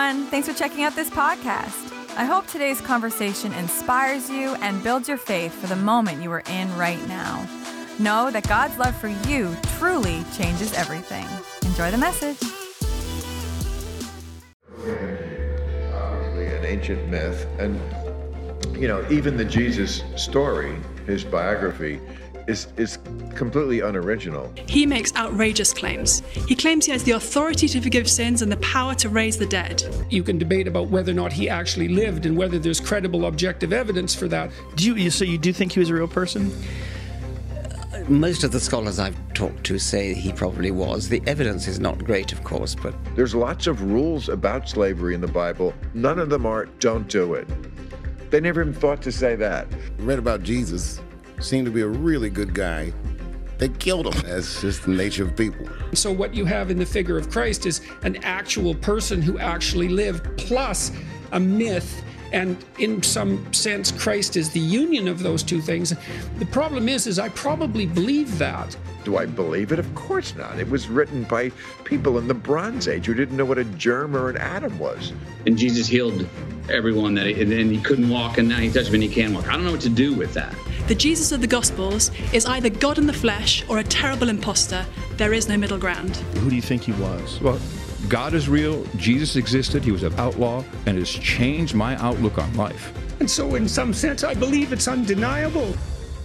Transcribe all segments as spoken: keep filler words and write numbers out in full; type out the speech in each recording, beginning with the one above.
everyone. Thanks for checking out this podcast. I hope today's conversation inspires you and builds your faith for the moment you are in right now. Know that God's love for you truly changes everything. Enjoy the message. Obviously an ancient myth, and you know, even the Jesus story, his biography, is is completely unoriginal. He makes outrageous claims. He claims he has the authority to forgive sins and the power to raise the dead. You can debate about whether or not he actually lived and whether there's credible objective evidence for that. Do you, so you do think he was a real person? Most of the scholars I've talked to say he probably was. The evidence is not great, of course, but... There's lots of rules about slavery in the Bible. None of them are, don't do it. They never even thought to say that. I read about Jesus. Seemed to be a really good guy. They killed him. That's just the nature of people. So what you have in the figure of Christ is an actual person who actually lived, plus a myth. And in some sense, Christ is the union of those two things. The problem is, is I probably believe that. Do I believe it? Of course not. It was written by people in the Bronze Age who didn't know what a germ or an atom was. And Jesus healed everyone that, he, and he couldn't walk, and now he touched him and he can walk. I don't know what to do with that. The Jesus of the Gospels is either God in the flesh or a terrible imposter. There is no middle ground. Who do you think he was? Well, God is real, Jesus existed, he was an outlaw, and has changed my outlook on life. And so in some sense, I believe it's undeniable.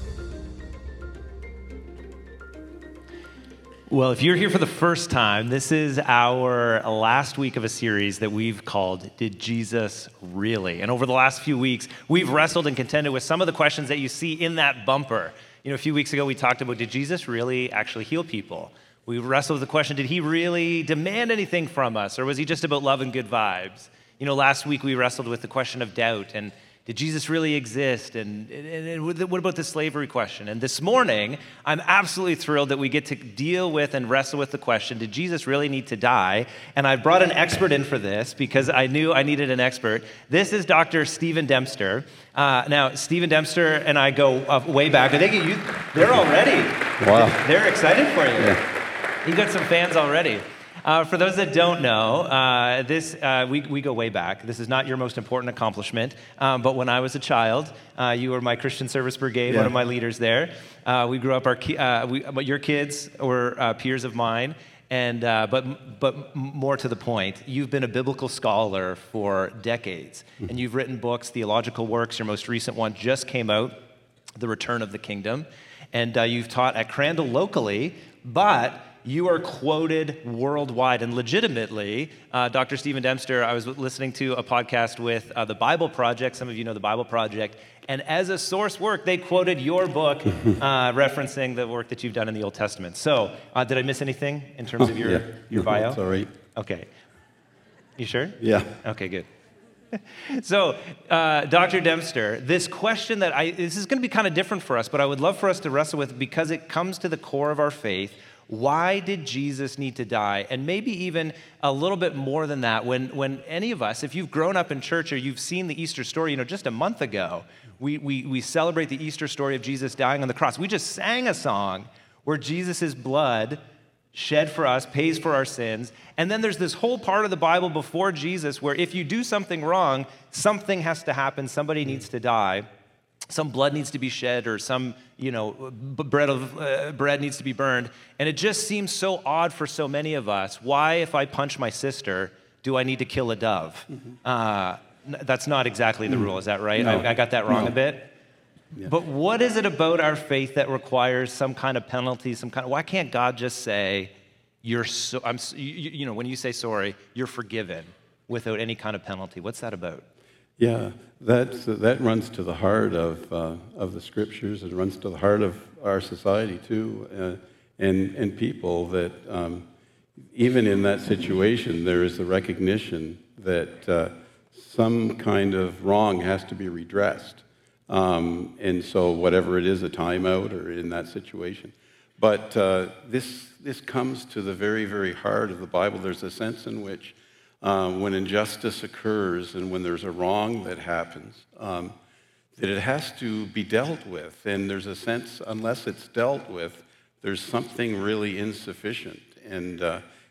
Well, if you're here for the first time, this is our last week of a series that we've called, Did Jesus Really? And over the last few weeks, we've wrestled and contended with some of the questions that you see in that bumper. You know, a few weeks ago, we talked about, did Jesus really actually heal people? We wrestled with the question, did he really demand anything from us, or was he just about love and good vibes? You know, last week, we wrestled with the question of doubt, and did Jesus really exist? And, and, and what about the slavery question? And this morning, I'm absolutely thrilled that we get to deal with and wrestle with the question, did Jesus really need to die? And I brought an expert in for this because I knew I needed an expert. This is Doctor Stephen Dempster. Uh, now, Stephen Dempster and I go uh, way back. I think you, they're all ready. Wow. They're excited for you. Yeah. You got some fans already. Uh, for those that don't know, uh, this uh, we, we go way back. This is not your most important accomplishment, um, but when I was a child, uh, you were my Christian Service Brigade, yeah. one of my leaders there. Uh, we grew up, our ki- uh, we, your kids were uh, peers of mine, and uh, but but more to the point, you've been a biblical scholar for decades, mm-hmm. and you've written books, theological works. Your most recent one just came out, The Return of the Kingdom, and uh, you've taught at Crandall locally, but you are quoted worldwide, and legitimately, uh, Doctor Stephen Dempster, I was listening to a podcast with uh, the Bible Project. Some of you know the Bible Project. And as a source work, they quoted your book, uh, referencing the work that you've done in the Old Testament. So, uh, did I miss anything in terms of your, yeah. your bio? That's all right. Okay. You sure? Yeah. Okay, good. So, uh, Doctor Dempster, this question that I, this is going to be kind of different for us, but I would love for us to wrestle with because it comes to the core of our faith. Why did Jesus need to die? And maybe even a little bit more than that. When when any of us, if you've grown up in church or you've seen the Easter story, you know, just a month ago, we we we celebrate the Easter story of Jesus dying on the cross. We just sang a song where Jesus' blood shed for us, pays for our sins. And then there's this whole part of the Bible before Jesus where if you do something wrong, something has to happen, somebody needs to die. Some blood needs to be shed, or some, you know, bread of uh, bread needs to be burned, and it just seems so odd for so many of us. Why, if I punch my sister, do I need to kill a dove? Mm-hmm. Uh, that's not exactly the rule, is that right? No. I, I got that wrong no. a bit. Yeah. But what is it about our faith that requires some kind of penalty? Some kind of why can't God just say, "You're so," I'm, you, you know, when you say sorry, you're forgiven without any kind of penalty? What's that about? Yeah, that's, that runs to the heart of uh, of the scriptures. It runs to the heart of our society too, uh, and and people that um, even in that situation there is the recognition that uh, some kind of wrong has to be redressed, um, and so whatever it is, a timeout or in that situation. But uh, this this comes to the very very heart of the Bible. There's a sense in which Um, when injustice occurs and when there's a wrong that happens, um, that it has to be dealt with. And there's a sense, unless it's dealt with, there's something really insufficient. And uh,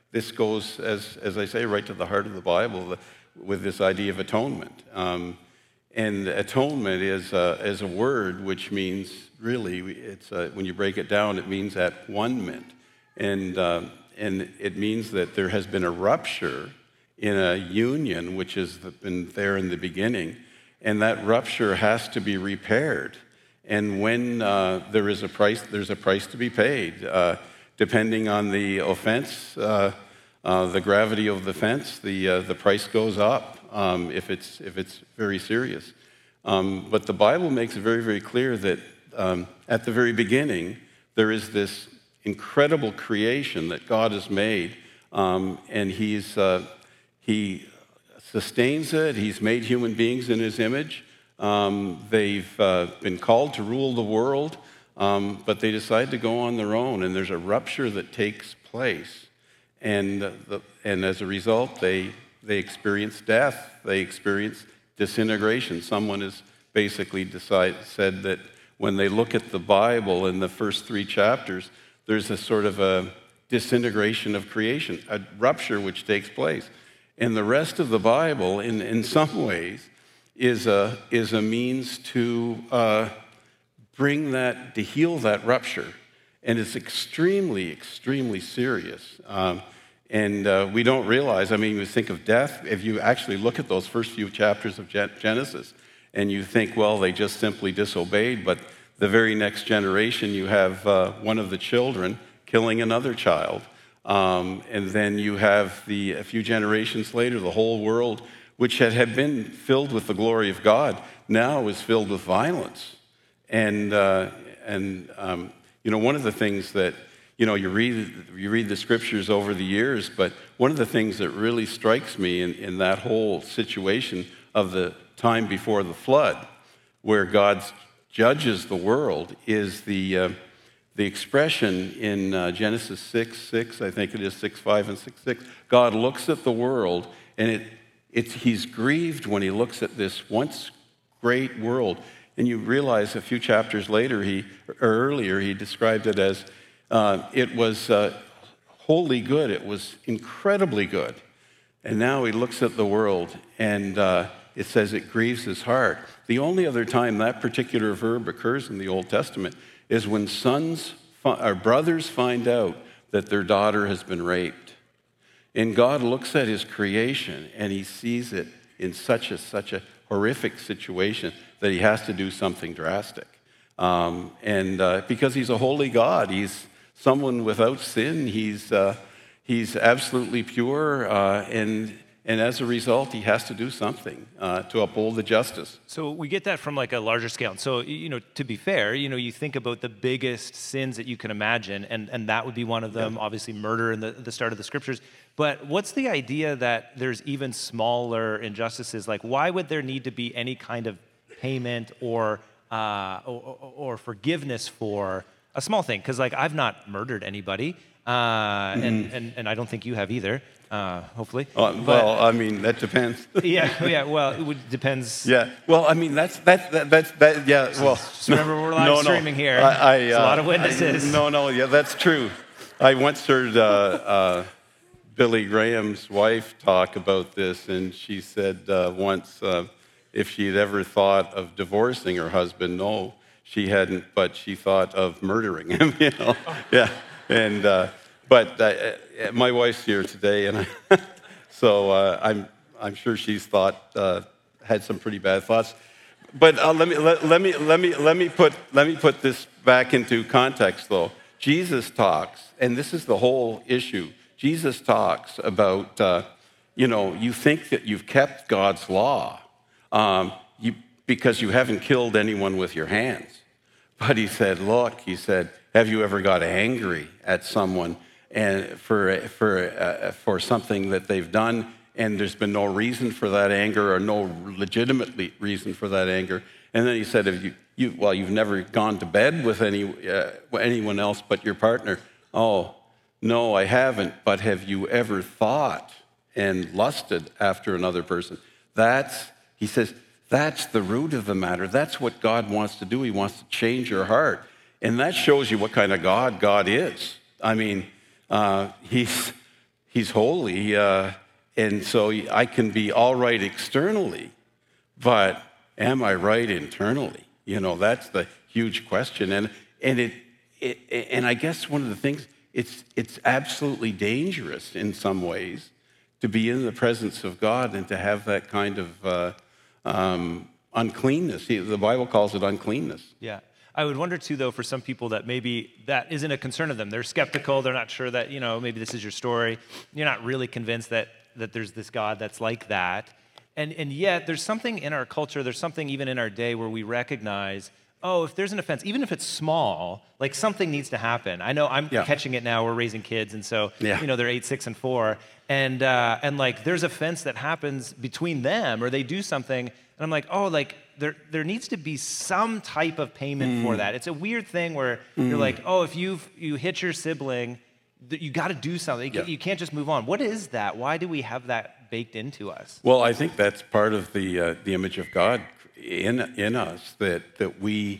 this goes, as, as I say, right to the heart of the Bible with this idea of atonement. Um, and atonement is a, is a word which means, really, it's a, when you break it down, it means at one-ment. And, uh, and it means that there has been a rupture in a union which has been there in the beginning, and that rupture has to be repaired. And when uh, there is a price, there's a price to be paid. Uh, depending on the offense, uh, uh, the gravity of the offense, the, uh, the price goes up um, if, it's, if it's very serious. Um, but the Bible makes it very, very clear that um, at the very beginning, there is this incredible creation that God has made, um, and he's, uh, he sustains it. He's made human beings in his image. Um, they've uh, been called to rule the world, um, but they decide to go on their own, and there's a rupture that takes place. And, uh, the, and as a result, they, they experience death. They experience disintegration. Someone has basically decide, said that when they look at the Bible in the first three chapters, there's a sort of a disintegration of creation, a rupture which takes place. And the rest of the Bible, in, in some ways, is a, is a means to uh, bring that, to heal that rupture. And it's extremely, extremely serious. Um, and uh, we don't realize, I mean, you think of death, if you actually look at those first few chapters of Genesis, and you think, well, they just simply disobeyed, but the very next generation, you have uh, one of the children killing another child. Um, and then you have the, a few generations later, the whole world, which had, had been filled with the glory of God, now is filled with violence. And, uh, and um, you know, one of the things that, you know, you read, you read the scriptures over the years, but one of the things that really strikes me in, in that whole situation of the time before the flood, where God judges the world, is the... Uh, The expression in uh, Genesis six six, I think it is six five and six six, God looks at the world, and it, it's, he's grieved when he looks at this once great world. And you realize a few chapters later, he, or earlier, he described it as uh, it was uh, wholly good. It was incredibly good. And now he looks at the world, and uh, it says it grieves his heart. The only other time that particular verb occurs in the Old Testament is when sons or brothers find out that their daughter has been raped. And God looks at his creation and he sees it in such a such a horrific situation that he has to do something drastic. Um, and uh, because he's a holy God, he's someone without sin, he's, uh, he's absolutely pure, uh, and And as a result, he has to do something uh, to uphold the justice. So we get that from like a larger scale. So, you know, to be fair, you know, you think about the biggest sins that you can imagine, and, and that would be one of them, yeah. Obviously murder in the, the start of the scriptures. But what's the idea that there's even smaller injustices? Like, why would there need to be any kind of payment or, uh, or, or forgiveness for a small thing? Because, like, I've not murdered anybody, uh, mm-hmm. and, and, and I don't think you have either. Uh, hopefully. Uh, but, well, I mean, that depends. yeah, yeah. Well, it would, depends. Yeah. Well, I mean, that's that's that, that's that. Yeah. Well, just remember we're live no, streaming no. here. I, I, There's uh, a lot of witnesses. I, no, no. Yeah, that's true. I once heard uh, uh, Billy Graham's wife talk about this, and she said uh, once uh, if she'd ever thought of divorcing her husband, no, she hadn't, but she thought of murdering him. You know. Yeah. And uh, but uh, my wife's here today, and I. So uh, I'm I'm sure she's thought uh, had some pretty bad thoughts, but uh, let me let, let me let me let me put let me put this back into context though. Jesus talks, and this is the whole issue. Jesus talks about uh, you know you think that you've kept God's law um, you, because you haven't killed anyone with your hands, but he said, look, he said, have you ever got angry at someone? And for for uh, for something that they've done, and there's been no reason for that anger, or no legitimate reason for that anger. And then he said, "If you, you well, you've never gone to bed with any uh, anyone else but your partner." Oh, no, I haven't. But have you ever thought and lusted after another person? That's, he says, that's the root of the matter. That's what God wants to do. He wants to change your heart, and that shows you what kind of God God is. I mean. Uh, he's, he's holy, uh, and so I can be all right externally, but am I right internally? You know, that's the huge question. And and it, it and I guess one of the things, it's it's absolutely dangerous in some ways to be in the presence of God and to have that kind of uh, um, uncleanness. The Bible calls it uncleanness. Yeah. I would wonder, too, though, for some people that maybe that isn't a concern of them. They're skeptical. They're not sure that, you know, maybe this is your story. You're not really convinced that that there's this God that's like that. And and yet there's something in our culture, there's something even in our day where we recognize, oh, if there's an offense, even if it's small, like something needs to happen. I know I'm yeah. catching it now. We're raising kids, and so, yeah. you know, they're eight, six, and four. And, uh, and like, there's offense that happens between them, or they do something, and I'm like, oh, like, there there needs to be some type of payment mm. for that. It's a weird thing where mm. you're like, oh, if you've, you hit your sibling, you got to do something. You, yeah. you can't just move on. What is that? Why do we have that baked into us? Well, I think that's part of the uh, the image of God in in us, that that we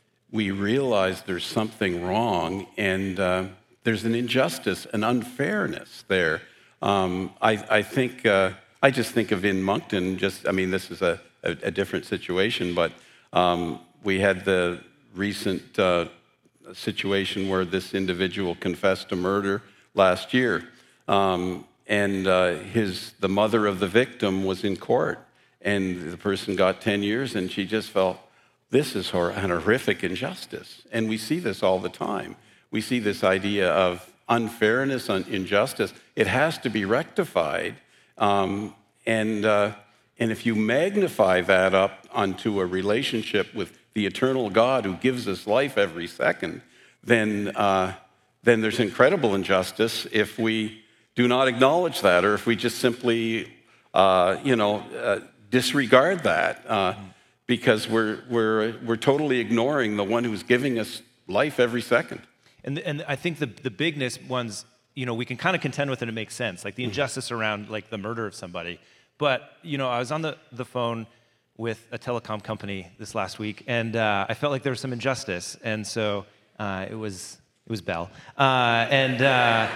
we realize there's something wrong, and uh, there's an injustice, an unfairness there. Um, I I think uh, I just think of in Moncton. Just I mean, this is a a, a different situation, but um, we had the recent uh, situation where this individual confessed to murder last year, um, and uh, his the mother of the victim was in court, and the person got ten years, and she just felt, this is an horrific injustice. And we see this all the time. We see this idea of unfairness, injustice. It has to be rectified, um, and uh, and if you magnify that up onto a relationship with the eternal God who gives us life every second, then uh, then there's incredible injustice if we do not acknowledge that, or if we just simply, uh, you know, uh, disregard that, uh, because we're we're we're totally ignoring the one who's giving us life every second. And and I think the the bigness ones, you know, we can kind of contend with it. It makes sense, like the injustice around like the murder of somebody. But you know, I was on the the phone with a telecom company this last week, and uh, I felt like there was some injustice, and so uh, it was it was Bell, uh, and uh,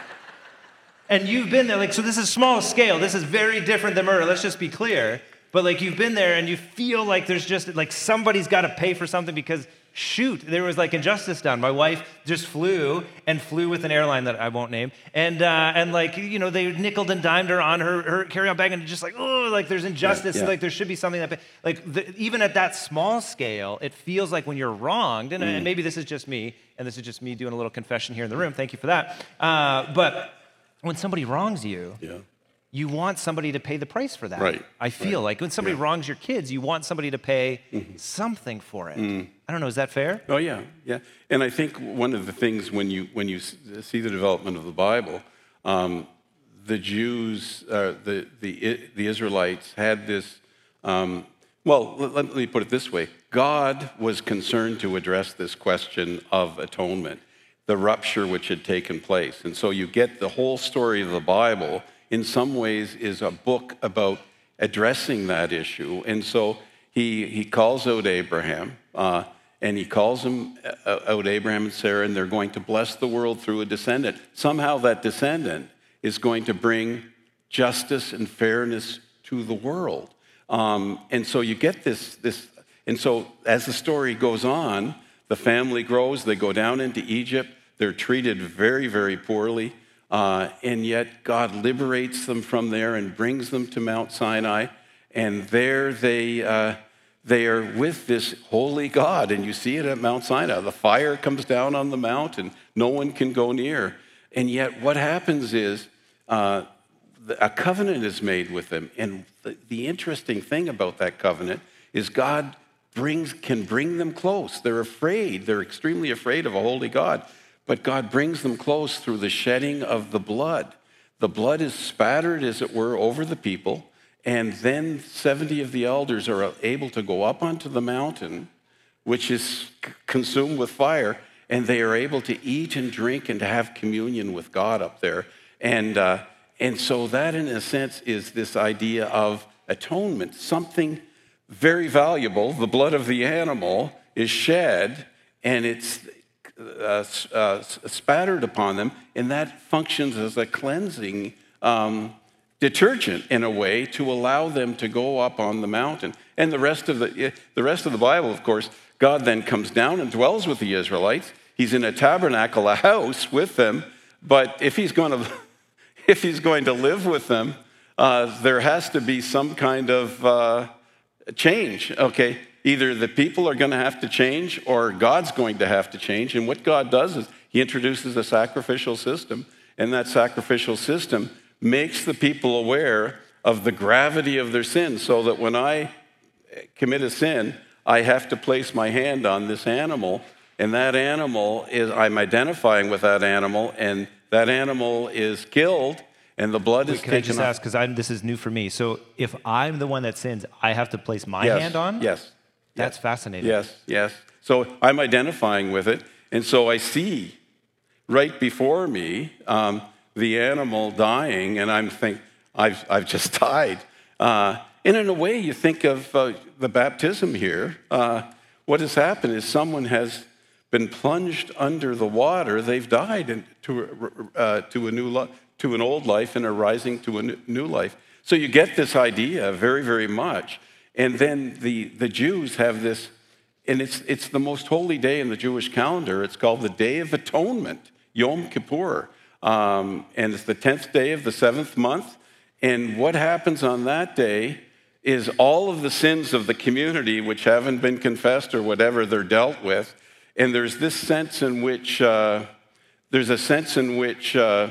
and you've been there, like, so this is small scale, this is very different than murder. Let's just be clear, but like you've been there, and you feel like there's just like somebody's got to pay for something because shoot, there was like injustice done. My wife just flew and flew with an airline that I won't name, and uh, and like you know they nickeled and dimed her on her, her carry-on bag, and just like oh like there's injustice, yeah, yeah. like there should be something that like the, even at that small scale, it feels like when you're wronged, and, mm. and maybe this is just me, and this is just me doing a little confession here in the room. Thank you for that. Uh, but when somebody wrongs you. Yeah. You want somebody to pay the price for that. Right. I feel right. like when somebody yeah. wrongs your kids, you want somebody to pay mm-hmm. something for it. Mm. I don't know, is that fair? Oh yeah, yeah. And I think one of the things when you when you see the development of the Bible, um, the Jews, uh, the the the Israelites had this. Um, well, let, let me put it this way: God was concerned to address this question of atonement, the rupture which had taken place, and so you get the whole story of the Bible. In some ways, is a book about addressing that issue. And so he he calls out Abraham, uh, and he calls him out Abraham and Sarah, and they're going to bless the world through a descendant. Somehow that descendant is going to bring justice and fairness to the world. Um, and so you get this, this, and so as the story goes on, the family grows, they go down into Egypt, they're treated very, very poorly. Uh, and yet God liberates them from there and brings them to Mount Sinai, and there they uh, they are with this holy God, and you see it at Mount Sinai. The fire comes down on the mount, and no one can go near. And yet, what happens is uh, a covenant is made with them, and the, the interesting thing about that covenant is God brings can bring them close. They're afraid; they're extremely afraid of a holy God. But God brings them close through the shedding of the blood. The blood is spattered, as it were, over the people, and then seventy of the elders are able to go up onto the mountain, which is c- consumed with fire, and they are able to eat and drink and to have communion with God up there. And, uh, and so that, in a sense, is this idea of atonement, something very valuable. The blood of the animal is shed, and it's uh, uh, spattered upon them, and that functions as a cleansing um, detergent in a way to allow them to go up on the mountain. And the rest of the the rest of the Bible, of course, God then comes down and dwells with the Israelites. He's in a tabernacle, a house with them. But if he's going to if he's going to live with them, uh, there has to be some kind of uh, change. Okay, either the people are going to have to change, or God's going to have to change. And what God does is He introduces a sacrificial system, and that sacrificial system makes the people aware of the gravity of their sin, so that when I commit a sin, I have to place my hand on this animal, and that animal is, I'm identifying with that animal, and that animal is killed, and the blood Wait, is can taken I just off. ask, because this is new for me. So if I'm the one that sins, I have to place my Yes, hand on? Yes. That's yes. fascinating. Yes, yes. So I'm identifying with it, and so I see right before me um, the animal dying, and I'm thinking, I've, I've just died. Uh, and in a way, you think of uh, the baptism here. Uh, what has happened is someone has been plunged under the water. They've died and to, uh, to, a new li- to an old life and are rising to a new life. So you get this idea very, very much. And then the, the Jews have this, and it's, it's the most holy day in the Jewish calendar. It's called the Day of Atonement, Yom Kippur. Um, and it's the tenth day of the seventh month. And what happens on that day is all of the sins of the community which haven't been confessed or whatever, they're dealt with. And there's this sense in which, uh, there's a sense in which uh,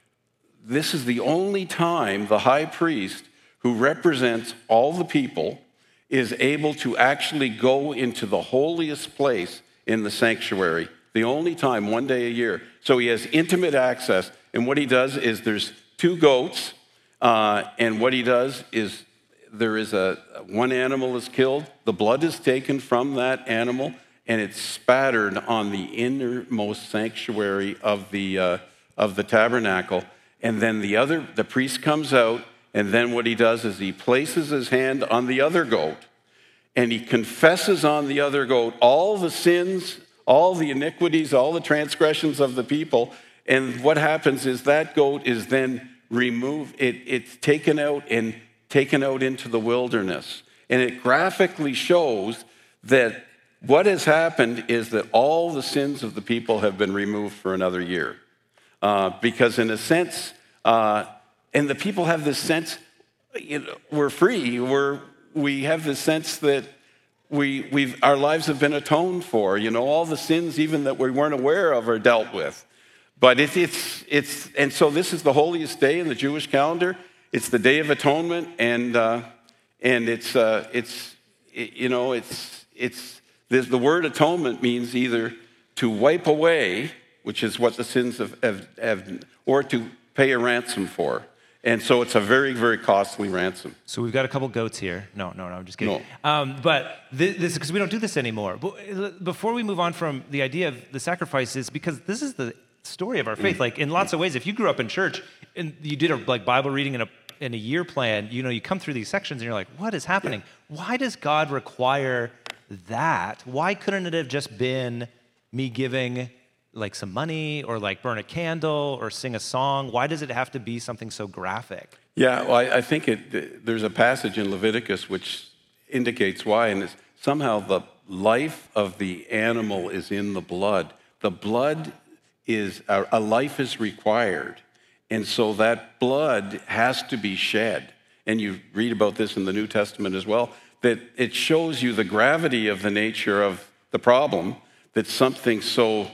this is the only time the high priest, who represents all the people, is able to actually go into the holiest place in the sanctuary. The only time, one day a year. So he has intimate access. And what he does is there's two goats, uh, and what he does is there is a, one animal is killed, the blood is taken from that animal, and it's spattered on the innermost sanctuary of the, uh, of the tabernacle. And then the other, the priest comes out, and then what he does is he places his hand on the other goat, and he confesses on the other goat all the sins, all the iniquities, all the transgressions of the people. And what happens is that goat is then removed, it, it's taken out and taken out into the wilderness. And it graphically shows that what has happened is that all the sins of the people have been removed for another year. Uh, because in a sense, uh, and the people have this sense, you know, we're free, we're, we have this sense that we, we've, our lives have been atoned for. You know, all the sins even that we weren't aware of are dealt with. But it, it's, it's, and so this is the holiest day in the Jewish calendar. It's the Day of Atonement, and uh, and it's uh, it's it, you know it's it's this, the word atonement means either to wipe away, which is what the sins have, have, have, or to pay a ransom for. And so it's a very, very costly ransom. So we've got a couple goats here. No, no, no, I'm just kidding. No. Um, but this, this because we don't do this anymore. But before we move on from the idea of the sacrifices, because this is the story of our faith. Like in lots of ways, if you grew up in church and you did a like Bible reading in a in a year plan, you know, you come through these sections and you're like, what is happening? Why does God require that? Why couldn't it have just been me giving like some money or like burn a candle or sing a song? Why does it have to be something so graphic? Yeah, well, I, I think it, there's a passage in Leviticus which indicates why, and it's somehow the life of the animal is in the blood. The blood is, a, a life is required. And so that blood has to be shed. And you read about this in the New Testament as well, that it shows you the gravity of the nature of the problem, that something so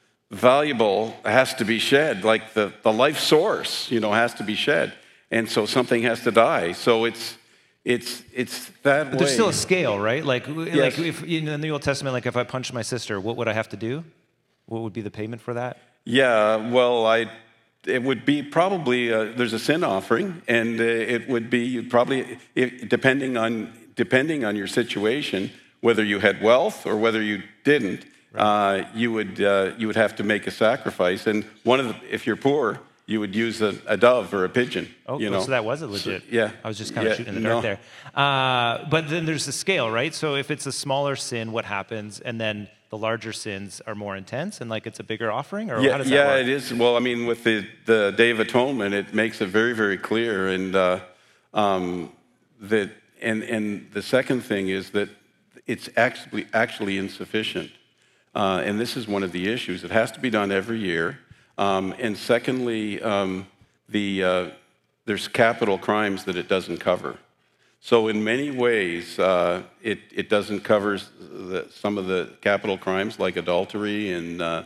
valuable has to be shed, like the, the life source, you know, has to be shed. And so something has to die. So it's it's it's that but way. There's still a scale, right? Like, yes. like if in the Old Testament, like if I punched my sister, what would I have to do? What would be the payment for that? Yeah, well, I... It would be probably, uh, there's a sin offering, and uh, it would be probably, if, depending on depending on your situation, whether you had wealth or whether you didn't, right. uh, you would uh, you would have to make a sacrifice. And one of the, if you're poor, you would use a, a dove or a pigeon. Oh, you know? So that was a legit. So, yeah. I was just kind of yeah, shooting in the dark no. there. Uh, but then there's the scale, right? So if it's a smaller sin, what happens? And then the larger sins are more intense and like it's a bigger offering? Or yeah, how does that yeah, work? it is. Well, I mean, with the, the Day of Atonement, it makes it very, very clear. And uh, um, that, and and the second thing is that it's actually actually insufficient. Uh, and this is one of the issues. It has to be done every year. Um, and secondly, um, the uh, there's capital crimes that it doesn't cover. So in many ways, uh, it, it doesn't cover the, some of the capital crimes like adultery and uh,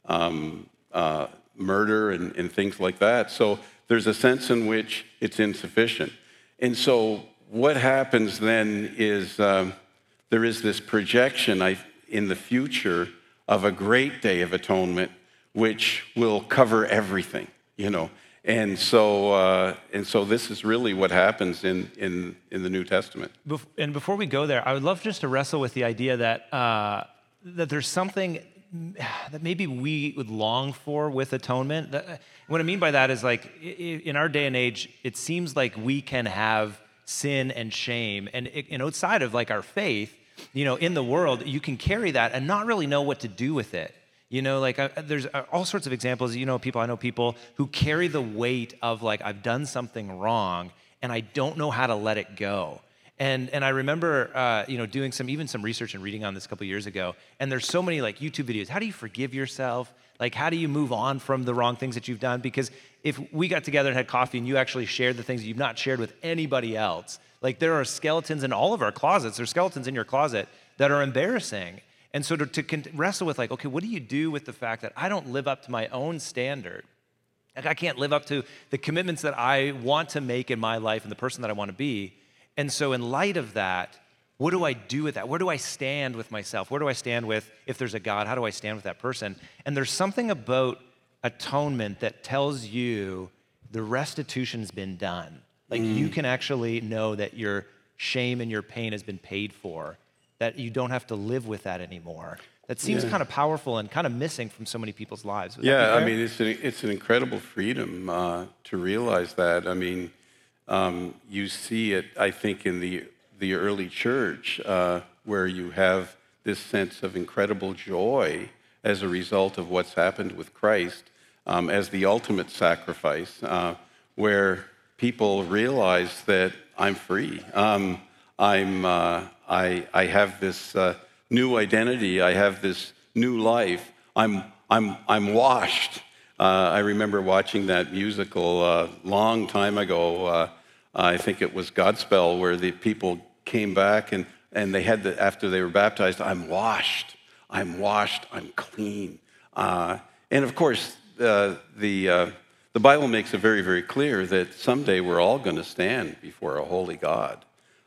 um, uh, murder and, and things like that. So there's a sense in which it's insufficient. And so what happens then is um, there is this projection I, in the future of a great Day of Atonement, which will cover everything, you know. And so, uh, and so this is really what happens in, in, in the New Testament. Bef- and before we go there, I would love just to wrestle with the idea that uh, that there's something that maybe we would long for with atonement. That, what I mean by that is like in our day and age, it seems like we can have sin and shame, and it, and outside of like our faith, you know, in the world, you can carry that and not really know what to do with it. You know, like uh, there's uh, all sorts of examples. You know, people, I know people who carry the weight of like, I've done something wrong and I don't know how to let it go. And and I remember, uh, you know, doing some, even some research and reading on this a couple years ago. And there's so many like YouTube videos. How do you forgive yourself? Like, how do you move on from the wrong things that you've done? Because if we got together and had coffee and you actually shared the things you've not shared with anybody else, like there are skeletons in all of our closets. There's skeletons in your closet that are embarrassing. And so to, to wrestle with like, okay, what do you do with the fact that I don't live up to my own standard? Like I can't live up to the commitments that I want to make in my life and the person that I want to be. And so in light of that, what do I do with that? Where do I stand with myself? Where do I stand with, if there's a God, how do I stand with that person? And there's something about atonement that tells you the restitution's been done. Like mm. you can actually know that your shame and your pain has been paid for, that you don't have to live with that anymore. That seems yeah. kind of powerful and kind of missing from so many people's lives. Would yeah, I mean, it's an, it's an incredible freedom uh, to realize that. I mean, um, you see it, I think, in the, the early church, uh, where you have this sense of incredible joy as a result of what's happened with Christ um, as the ultimate sacrifice, uh, where people realize that I'm free. Um, I'm, uh, I, I have this uh, new identity. I have this new life. I'm, I'm, I'm washed. Uh, I remember watching that musical a uh, long time ago. Uh, I think it was Godspell, where the people came back and, and they had the, after they were baptized, I'm washed. I'm washed. I'm clean. Uh, and of course, uh, the uh, the Bible makes it very, very clear that someday we're all going to stand before a holy God.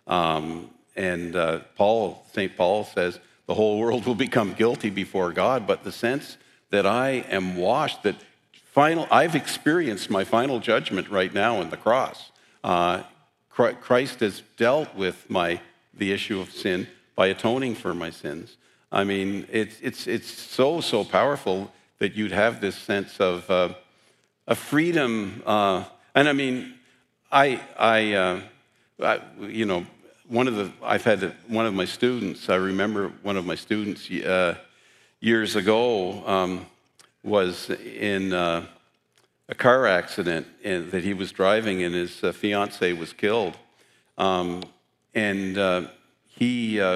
Um, and uh, Paul, Saint Paul says, the whole world will become guilty before God, but the sense that I am washed, that final, I've experienced my final judgment right now on the cross. Uh, Christ has dealt with my the issue of sin by atoning for my sins. I mean, it's it's it's so so powerful that you'd have this sense of uh, a freedom, uh, and I mean, I I. Uh, I, you know, one of the, I've had a, one of my students, I remember one of my students uh, years ago um, was in uh, a car accident and, that he was driving, and his uh, fiance was killed. Um, and uh, he, uh,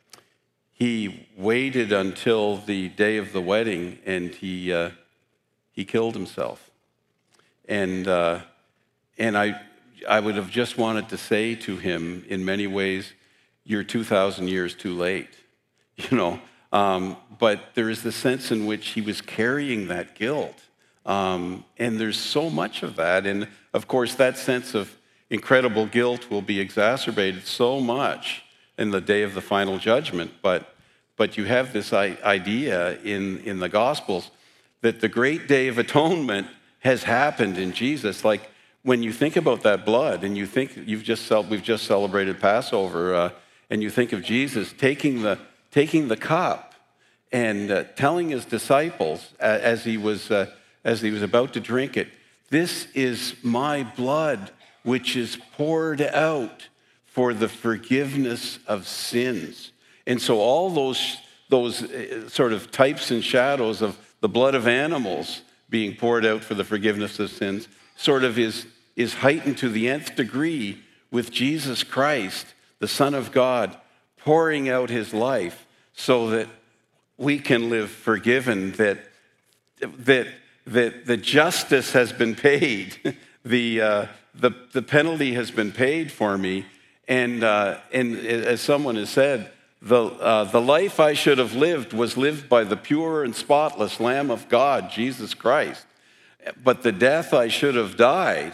he waited until the day of the wedding, and he, uh, he killed himself. And, uh, and I, I would have just wanted to say to him, in many ways, you're two thousand years too late, you know. Um, but there is the sense in which he was carrying that guilt. Um, and there's so much of that. And, of course, that sense of incredible guilt will be exacerbated so much in the day of the final judgment. But, but you have this idea in, in the Gospels that the great day of atonement has happened in Jesus. Like, when you think about that blood, and you think you've just we've just celebrated Passover, uh, and you think of Jesus taking the taking the cup and uh, telling his disciples uh, as he was uh, as he was about to drink it, "This is my blood, which is poured out for the forgiveness of sins." And so all those those uh, sort of types and shadows of the blood of animals being poured out for the forgiveness of sins sort of is, is heightened to the nth degree with Jesus Christ, the Son of God, pouring out his life so that we can live forgiven, that that that the justice has been paid, the uh, the the penalty has been paid for me, and uh, and as someone has said, the uh, the life I should have lived was lived by the pure and spotless Lamb of God, Jesus Christ, but the death I should have died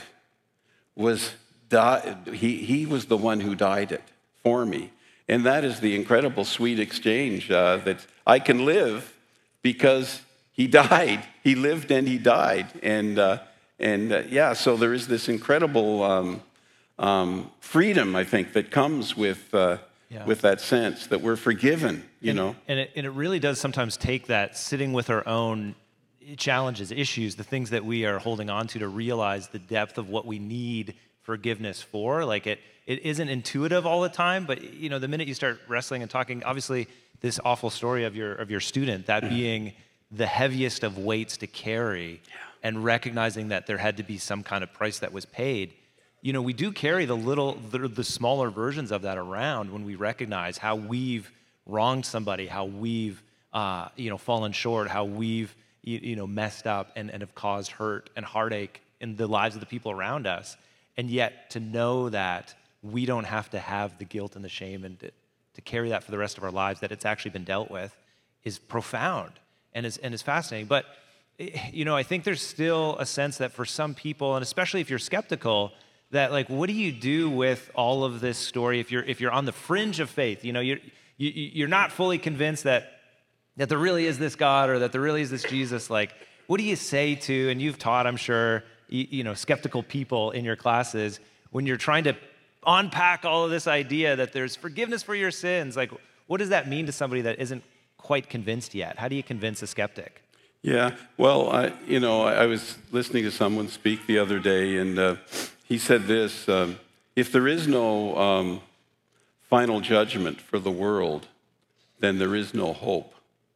was di- he he was the one who died it for me. And that is the incredible, sweet exchange uh, that I can live because he died. He lived and he died. And, uh, and uh, yeah, so there is this incredible um, um, freedom, I think, that comes with, uh, yeah. with that sense that we're forgiven, you and, know. And it, and it really does sometimes take that sitting with our own challenges, issues, the things that we are holding on to to realize the depth of what we need forgiveness for. Like it, it isn't intuitive all the time, but you know, the minute you start wrestling and talking, obviously this awful story of your of your student, that being the heaviest of weights to carry, yeah. and recognizing that there had to be some kind of price that was paid. You know, we do carry the little, the, the smaller versions of that around when we recognize how we've wronged somebody, how we've, uh, you know, fallen short, how we've, you, you know, messed up and, and have caused hurt and heartache in the lives of the people around us. And yet to know that we don't have to have the guilt and the shame and to, to carry that for the rest of our lives, that it's actually been dealt with, is profound and is, and is fascinating. But, you know, I think there's still a sense that for some people, and especially if you're skeptical, that like, what do you do with all of this story if you're if you're on the fringe of faith? You know, you're you, you're not fully convinced that that there really is this God or that there really is this Jesus. Like, what do you say to? And you've taught, I'm sure, you, you know, skeptical people in your classes when you're trying to unpack all of this idea that there's forgiveness for your sins. Like, what does that mean to somebody that isn't quite convinced yet? How do you convince a skeptic? Yeah, well, I, you know, I, I was listening to someone speak the other day, and uh, he said this, um, if there is no um, final judgment for the world, then there is no hope.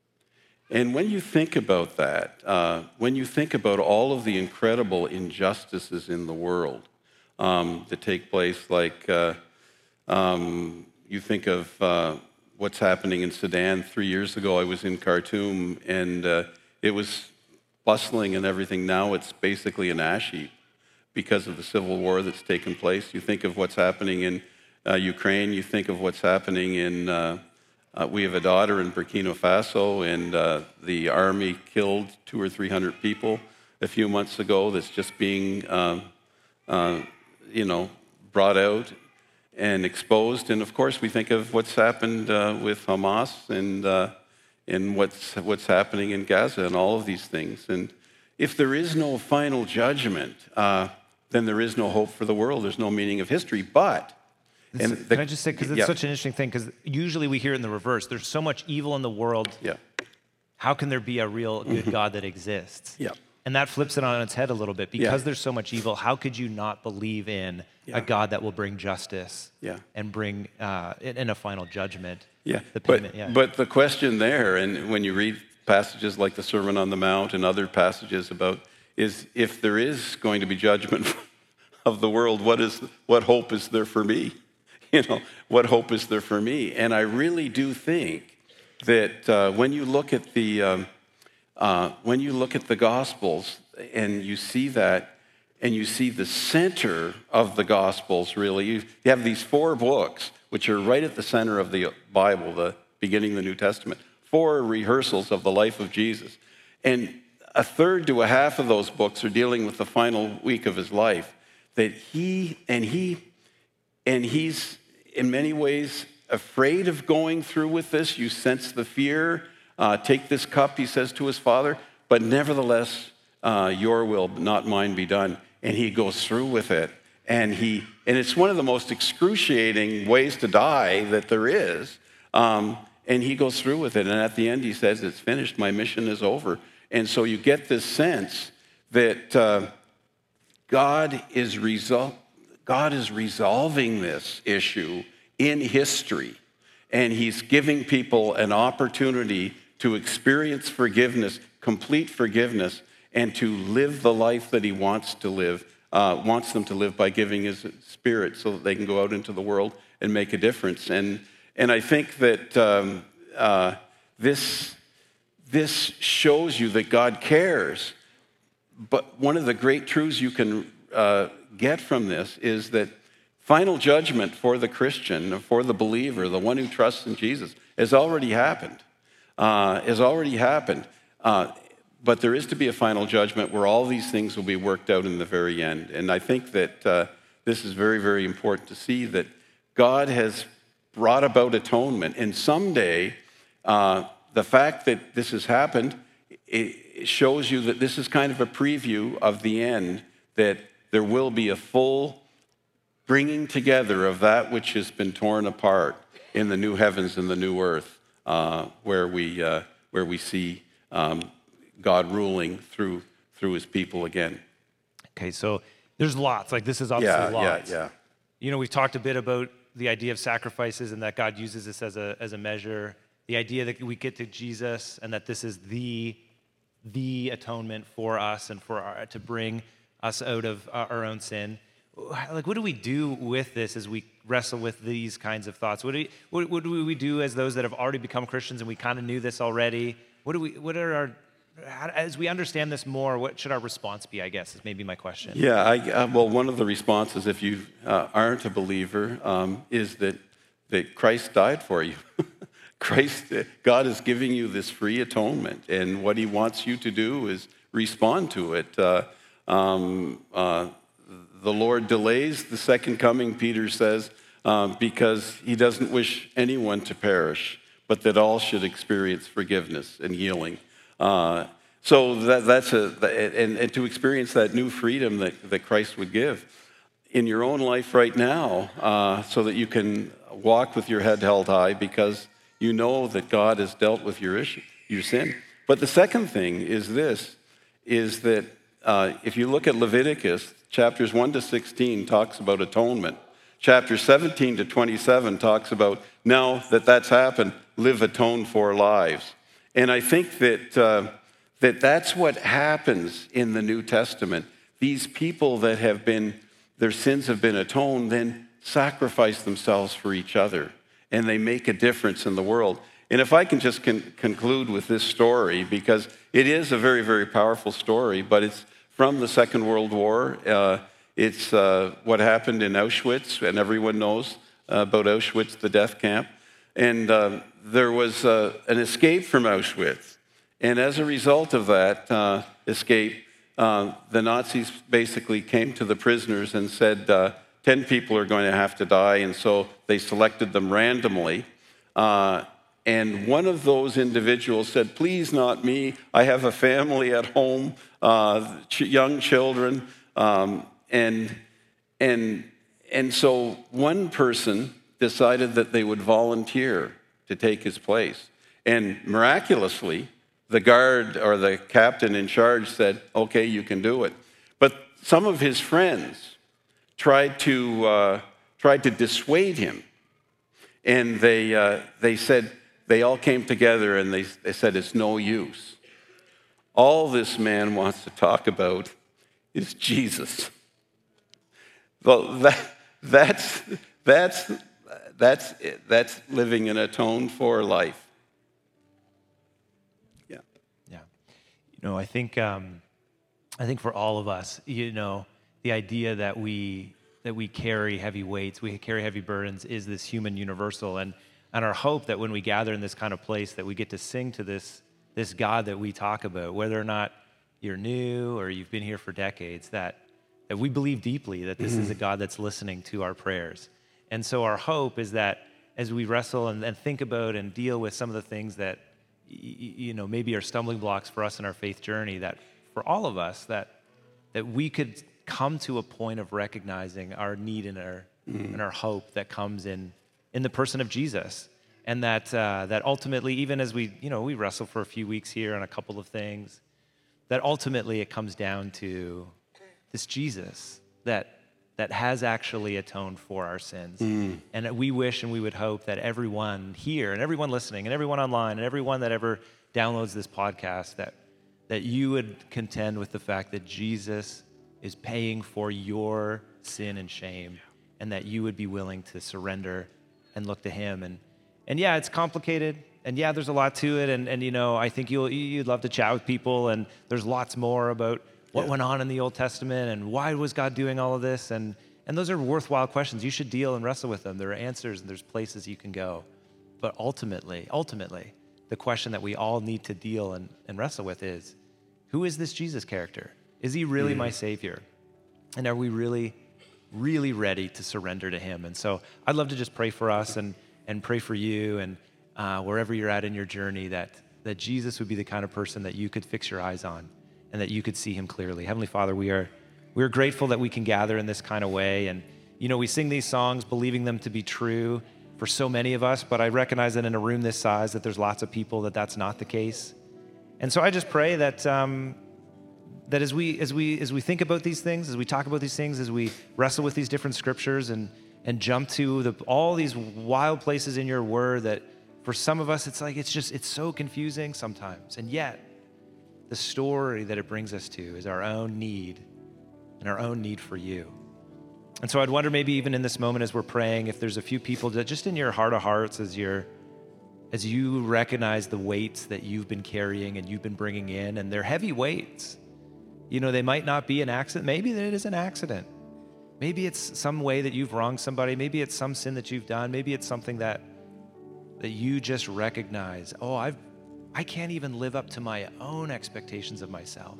And when you think about that, uh, when you think about all of the incredible injustices in the world um, that take place, like uh, um, you think of uh, what's happening in Sudan. Three years ago, I was in Khartoum, and uh, it was bustling and everything. Now it's basically an ash heap because of the civil war that's taken place. You think of what's happening in uh, Ukraine. You think of what's happening in, uh, uh, we have a daughter in Burkina Faso, and uh, the army killed two or three hundred people a few months ago. That's just being, uh, uh, you know, brought out and exposed. And of course, we think of what's happened uh, with Hamas and uh, and what's what's happening in Gaza and all of these things. And if there is no final judgment, uh, then there is no hope for the world. There's no meaning of history. But and the, can I just say, because it's yeah. such an interesting thing, because usually we hear it in the reverse. There's so much evil in the world. Yeah. How can there be a real good mm-hmm. God that exists? Yeah. And that flips it on its head a little bit. Because yeah. there's so much evil, how could you not believe in yeah. a God that will bring justice yeah. and bring uh, in a final judgment? Yeah. The payment, but, yeah. but the question there, and when you read passages like the Sermon on the Mount and other passages about, is if there is going to be judgment of the world, what is what hope is there for me? You know, what hope is there for me? And I really do think that uh, when you look at the um, uh, when you look at the Gospels and you see that, and you see the center of the Gospels, really, you, you have these four books which are right at the center of the Bible, the beginning of the New Testament, four rehearsals of the life of Jesus, and a third to a half of those books are dealing with the final week of his life. That he and he and he's in many ways afraid of going through with this. You sense the fear. Uh, Take this cup, he says to his Father, but nevertheless, uh, your will, not mine, be done. And he goes through with it. And he and it's one of the most excruciating ways to die that there is. Um, and he goes through with it. And at the end, he says, "It's finished. My mission is over." And so you get this sense that uh, God is resol- God is resolving this issue in history. And he's giving people an opportunity to experience forgiveness, complete forgiveness, and to live the life that he wants to live, uh, wants them to live by giving his Spirit so that they can go out into the world and make a difference. And and I think that um, uh, this, this shows you that God cares. But one of the great truths you can uh, get from this is that final judgment for the Christian, for the believer, the one who trusts in Jesus, has already happened. Uh, has already happened. Uh, but there is to be a final judgment where all these things will be worked out in the very end. And I think that uh, this is very, very important to see that God has brought about atonement. And someday, uh, the fact that this has happened, it shows you that this is kind of a preview of the end, that there will be a full bringing together of that which has been torn apart in the new heavens and the new earth, uh, where we uh, where we see um, God ruling through through his people again. Okay, so there's lots. Like this is obviously yeah, lots. Yeah, yeah. You know, we've talked a bit about the idea of sacrifices and that God uses this as a as a measure. The idea that we get to Jesus and that this is the the atonement for us and for our, to bring us out of our own sin. Like, what do we do with this as we wrestle with these kinds of thoughts? What do we, what, what do we do as those that have already become Christians and we kind of knew this already? What do we? What are our? How, as we understand this more, what should our response be? I guess is maybe my question. Yeah. I, uh, well, one of the responses, if you uh, aren't a believer, um, is that that Christ died for you. Christ, God is giving you this free atonement, and what he wants you to do is respond to it. Uh, um, uh, the Lord delays the second coming, Peter says, um, because he doesn't wish anyone to perish, but that all should experience forgiveness and healing. Uh, so that, that's a, and, and to experience that new freedom that, that Christ would give in your own life right now, uh, so that you can walk with your head held high because you know that God has dealt with your issue, your sin. But the second thing is this, is that uh, if you look at Leviticus, chapters one to sixteen talks about atonement. Chapter seventeen to twenty-seven talks about, now that that's happened, live atoned for lives. And I think that, uh, that that's what happens in the New Testament. These people that have been, their sins have been atoned, then sacrifice themselves for each other. And they make a difference in the world. And if I can just con- conclude with this story, because it is a very, very powerful story, but it's from the Second World War. Uh, it's uh, what happened in Auschwitz, and everyone knows uh, about Auschwitz, the death camp. And uh, there was uh, an escape from Auschwitz. And as a result of that uh, escape, uh, the Nazis basically came to the prisoners and said, uh, ten people are going to have to die, and so they selected them randomly. Uh, and one of those individuals said, please not me, I have a family at home, uh, ch- young children. Um, and, and, and so one person decided that they would volunteer to take his place. And miraculously, the guard or the captain in charge said, okay, you can do it. But some of his friends tried to uh, tried to dissuade him, and they uh, they said they all came together and they they said it's no use. All this man wants to talk about is Jesus. Well, that that's that's that's that's living an atoned for life. Yeah, yeah. You know, I think um, I think for all of us, you know, the idea that we that we carry heavy weights, we carry heavy burdens, is this human universal, and and our hope that when we gather in this kind of place, that we get to sing to this this God that we talk about, whether or not you're new or you've been here for decades, that that we believe deeply that this mm-hmm. is a God that's listening to our prayers. And so our hope is that as we wrestle and, and think about and deal with some of the things that y- you know maybe are stumbling blocks for us in our faith journey, that for all of us, that that we could come to a point of recognizing our need and our mm. and our hope that comes in in the person of Jesus, and that uh, that ultimately, even as we you know we wrestle for a few weeks here on a couple of things, that ultimately it comes down to this Jesus that that has actually atoned for our sins. Mm. And we wish and we would hope that everyone here and everyone listening and everyone online and everyone that ever downloads this podcast, that, that you would contend with the fact that Jesus is paying for your sin and shame, and that you would be willing to surrender and look to him. And, and yeah, it's complicated. And yeah, there's a lot to it. And, and you know, I think you'll, you'd love to chat with people, and there's lots more about what yeah. went on in the Old Testament and why was God doing all of this? And, and those are worthwhile questions. You should deal and wrestle with them. There are answers and there's places you can go. But ultimately, ultimately, the question that we all need to deal and, and wrestle with is, who is this Jesus character? Is he really mm. my Savior? And are we really, really ready to surrender to him? And so I'd love to just pray for us and, and pray for you and uh, wherever you're at in your journey, that, that Jesus would be the kind of person that you could fix your eyes on and that you could see him clearly. Heavenly Father, we are we are grateful that we can gather in this kind of way. And, you know, we sing these songs believing them to be true for so many of us, but I recognize that in a room this size that there's lots of people that that's not the case. And so I just pray that um, that as we as we as we think about these things, as we talk about these things, as we wrestle with these different scriptures and and jump to the, all these wild places in your word, that for some of us it's like it's just it's so confusing sometimes, and yet the story that it brings us to is our own need and our own need for you. And so I'd wonder, maybe even in this moment as we're praying, if there's a few people that just in your heart of hearts, as you're as you recognize the weights that you've been carrying and you've been bringing in, and they're heavy weights. You know, they might not be an accident. Maybe it is an accident. Maybe it's some way that you've wronged somebody. Maybe it's some sin that you've done. Maybe it's something that that you just recognize, oh, I've I can't even live up to my own expectations of myself.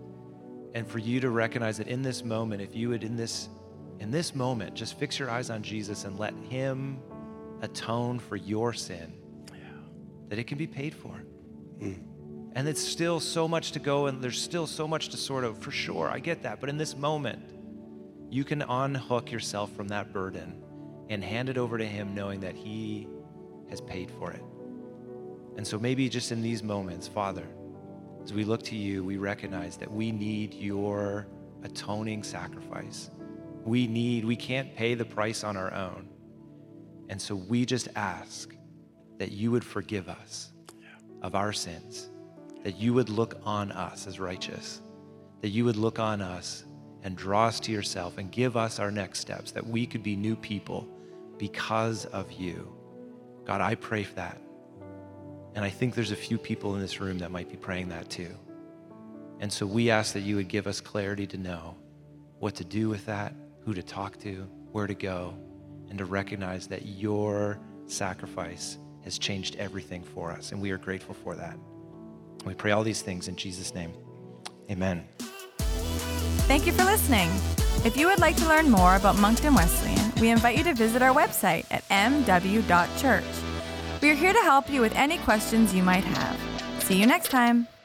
And for you to recognize that in this moment, if you would in this in this moment just fix your eyes on Jesus and let him atone for your sin, yeah. that it can be paid for. Mm. And it's still so much to go, and there's still so much to sort of, for sure, I get that. But in this moment, you can unhook yourself from that burden and hand it over to him, knowing that he has paid for it. And so maybe just in these moments, Father, as we look to you, we recognize that we need your atoning sacrifice. We need, we can't pay the price on our own. And so we just ask that you would forgive us of our sins, that you would look on us as righteous, that you would look on us and draw us to yourself and give us our next steps, that we could be new people because of you. God, I pray for that. And I think there's a few people in this room that might be praying that too. And so we ask that you would give us clarity to know what to do with that, who to talk to, where to go, and to recognize that your sacrifice has changed everything for us. And we are grateful for that. We pray all these things in Jesus' name. Amen. Thank you for listening. If you would like to learn more about Moncton Wesleyan, we invite you to visit our website at m w dot church. We are here to help you with any questions you might have. See you next time.